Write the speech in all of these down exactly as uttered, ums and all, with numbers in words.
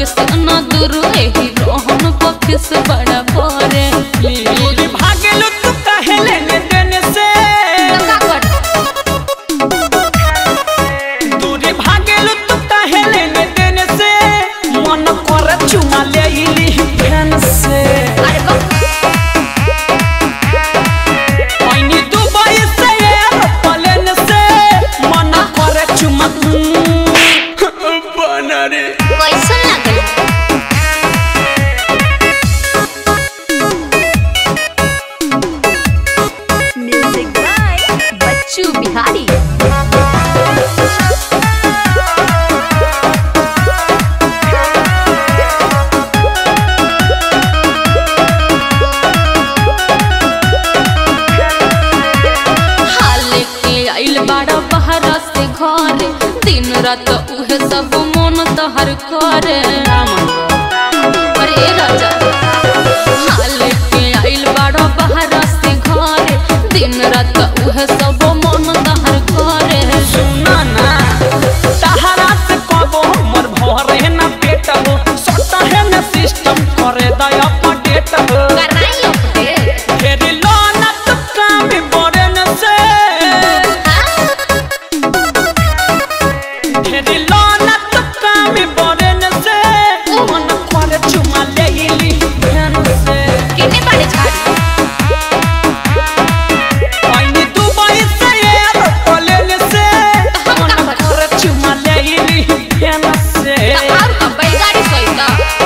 से न दूर एही रोहन पक्ष से बड़ा परे दूरी भागेलु तू काहे लेने देने से दूरी भागेलु तू काहे लेने देने से मन कर चुमा ले इली फैन से अरे बा ओइनी दुबई से एरोप्लेन से मन कर चुमा बना रे कैसन लागल म्यूजिक बाय बच्चू बिहारी हाले के आइल बाड़ा बाहर से घर दिन रात उहे सब मन तहर करे अरे राजा हाले के आइल बाड़ा बाहर से घर दिन रात उहे सब मन तहर करे सुना ना तहरा से कबो हमर भरे ना पेट हो सटा है ना सिस्टम करे दया अपडेट हो कराई अपडेट फेरी लोना तो काम बड़े न से फेरी लोना तो काम बड़े न से मन करे चुमा ले इली फैन से कितने बड़े झाड़ी ओइनी दुबई से एरोप्लेन से मन करे चुमा ले इली फैन से और का बैलगाड़ी सहित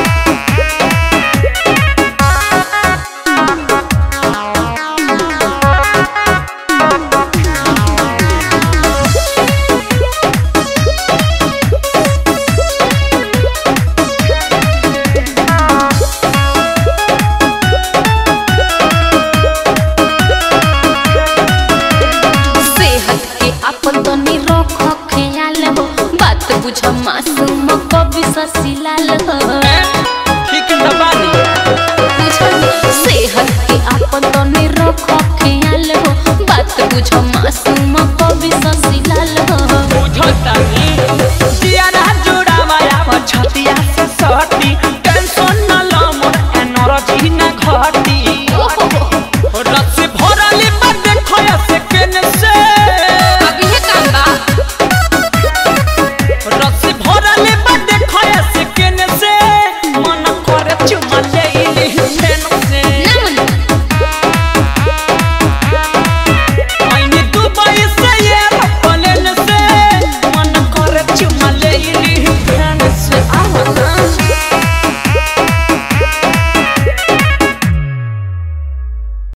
सेहत के अपन तनी रख ख्याल हो बात बुझ मासूम कवि शशिलाल हो